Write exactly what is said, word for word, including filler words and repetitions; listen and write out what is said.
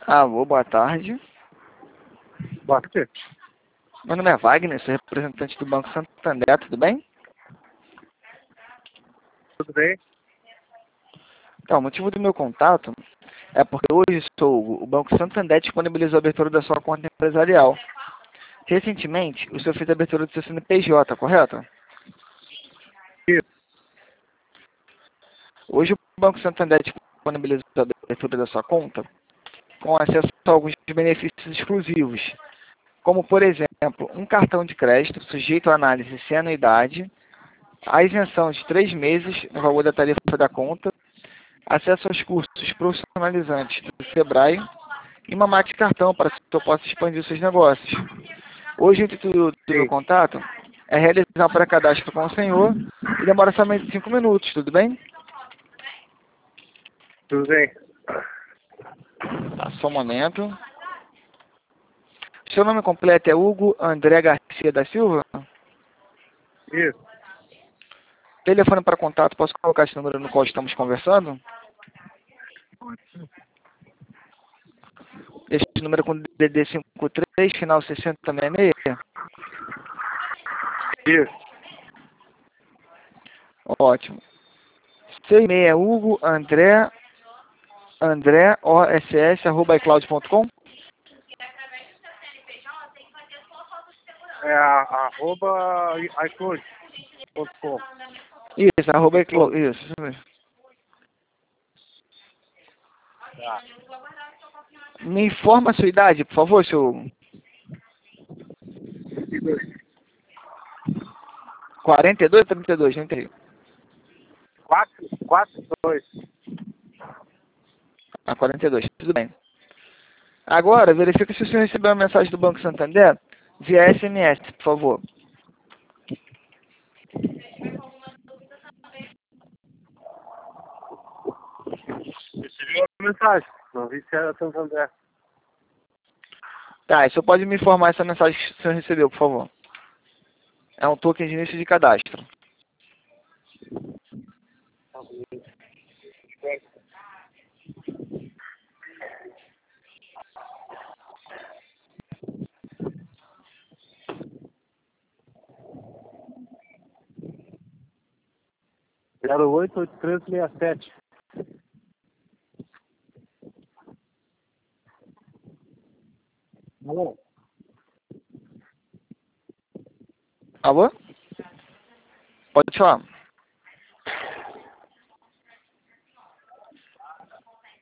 Alô, boa tarde. Boa tarde. Meu nome é Wagner, sou representante do Banco Santander, tudo bem? Tudo bem? Então, o motivo do meu contato é porque hoje sou, o Banco Santander disponibilizou a abertura da sua conta empresarial. Recentemente, o senhor fez a abertura do seu C N P J, correto? Isso. Hoje o Banco Santander disponibilizou a abertura da sua conta com acesso a alguns benefícios exclusivos, como, por exemplo, um cartão de crédito sujeito à análise sem anuidade, a isenção de três meses no valor da tarifa da conta, acesso aos cursos profissionalizantes do Sebrae e uma máquina de cartão para que o senhor possa expandir os seus negócios. Hoje, o intuito do meu Sim. contato é realizar um pré-cadastro com o senhor e demora somente cinco minutos, tudo bem? Tudo bem. Tá, só um momento. Seu nome completo é Hugo André Garcia da Silva? Isso. Telefone para contato, posso colocar esse número no qual estamos conversando? Esse número com D D cinquenta e três, final sessenta sessenta e seis? Isso. Ótimo. Seu e-mail é Hugo André, André, O S S, arroba icloud ponto com? É a, arroba iCloud ponto com. Isso, arroba icloud, isso, isso mesmo. Tá. Me informa a sua idade, por favor, seu quarenta e dois ou trinta e dois, não entendi. Quatro, quatro, dois. Ah, quarenta e dois, tudo bem. Agora, verifique se o senhor recebeu uma mensagem do Banco Santander via S M S, por favor. Recebi uma mensagem. Não vi se era Santander. Tá, e o senhor pode me informar essa mensagem que o senhor recebeu, por favor. É um token de início de cadastro. zero oito oito três seis sete. Alô? Alô? Pode falar.